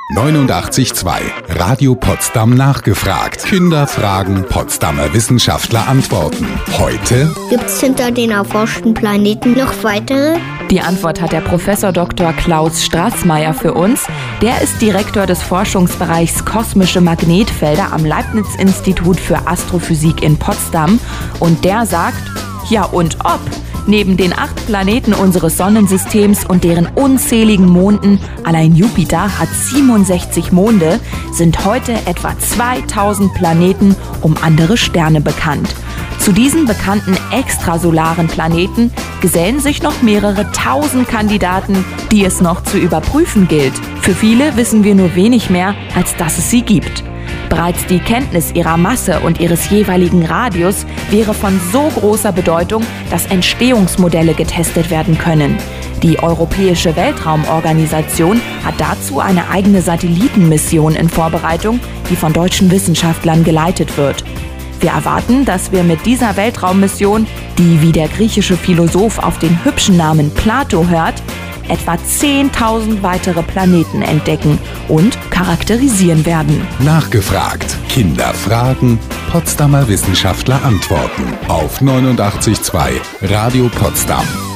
89.2 Radio Potsdam nachgefragt. Kinder fragen, Potsdamer Wissenschaftler antworten. Heute: Gibt's hinter den erforschten Planeten noch weitere? Die Antwort hat der Professor Dr. Klaus Straßmeier für uns. Der ist Direktor des Forschungsbereichs Kosmische Magnetfelder am Leibniz-Institut für Astrophysik in Potsdam. Und der sagt, ja und ob. Neben den 8 Planeten unseres Sonnensystems und deren unzähligen Monden, allein Jupiter hat 67 Monde, sind heute etwa 2000 Planeten um andere Sterne bekannt. Zu diesen bekannten extrasolaren Planeten gesellen sich noch mehrere tausend Kandidaten, die es noch zu überprüfen gilt. Für viele wissen wir nur wenig mehr, als dass es sie gibt. Bereits die Kenntnis ihrer Masse und ihres jeweiligen Radius wäre von so großer Bedeutung, dass Entstehungsmodelle getestet werden können. Die Europäische Weltraumorganisation hat dazu eine eigene Satellitenmission in Vorbereitung, die von deutschen Wissenschaftlern geleitet wird. Wir erwarten, dass wir mit dieser Weltraummission, die wie der griechische Philosoph auf den hübschen Namen Plato hört, etwa 10.000 weitere Planeten entdecken und charakterisieren werden. Nachgefragt. Kinder fragen, Potsdamer Wissenschaftler antworten. Auf 89.2 Radio Potsdam.